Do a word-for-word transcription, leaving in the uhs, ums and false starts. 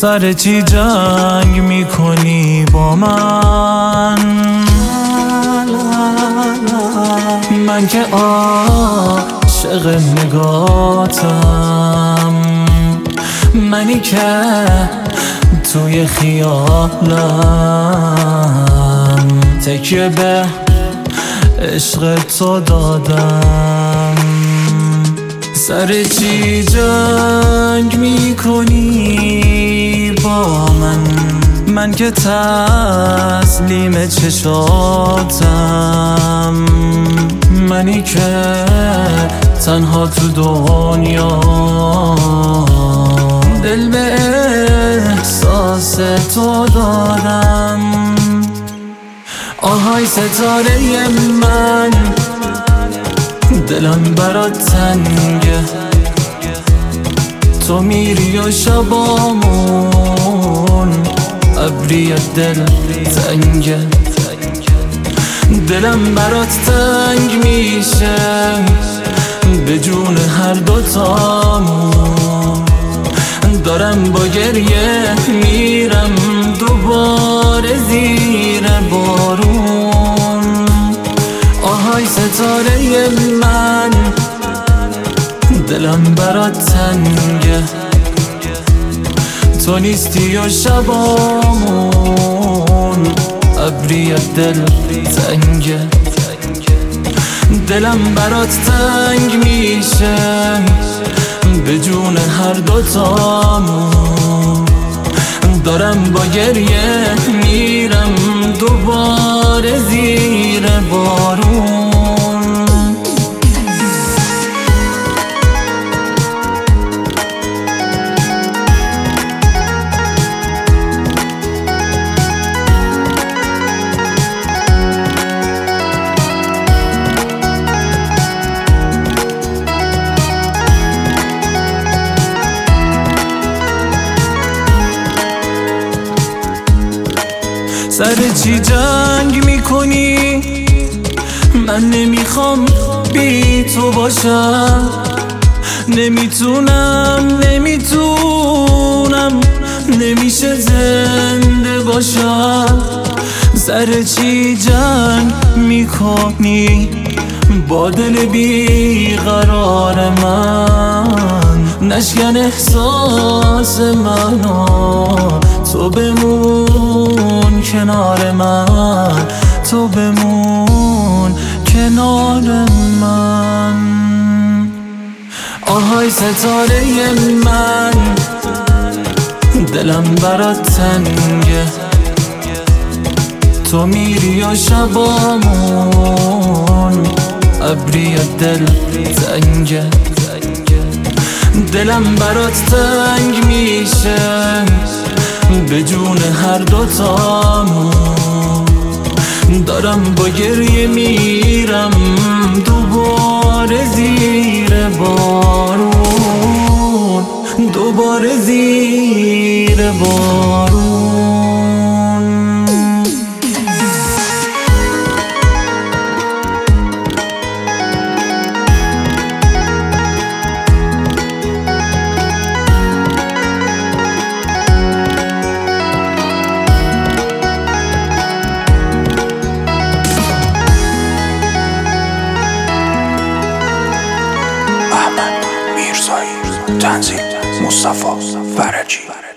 سر چی جنگ میکنی با من؟ من که عاشق نگاتم، منی که توی خیالم تکیه به عشق تو دادم. سر چی جنگ میکنی با من؟ من که تسلیم چشاتم، منی که تنها تو دنیا دل به احساس تو دادم. آهای ستاره من، دلم برات تنگه، تو میری و شبامون ابری دل تنگه. دلم برات تنگ میشه به جون هر دوتامون، دارم با گریه میرم دوباره زیر بارون. آهای ستاره من، دلم برات تنگه، تو نیستی و شبامون ابری دل تنگه. دلم برات تنگ میشه به جون هر دوتامون، دارم با گریه میرم دوباره زیر بارون. سر چی جنگ میکنی؟ من نمیخوام بی تو باشم، نمیتونم نمیتونم نمیشه زنده باشم. سر چی جنگ میکنی با دل بیقرار من؟ نشکن احساس منو، تو بمون کنار من، تو بمون کنار من. آهای ستاره من، دلم برات تنگه، تو میری و شبامون ابری دل تنگه. دلم برات تنگ میشه به جون هر دوتامون، دارم با گریه میرم دوباره زیر بارون، دوباره زیر بارون. احمد میرزایی، تنظیم مصطفی فرجی.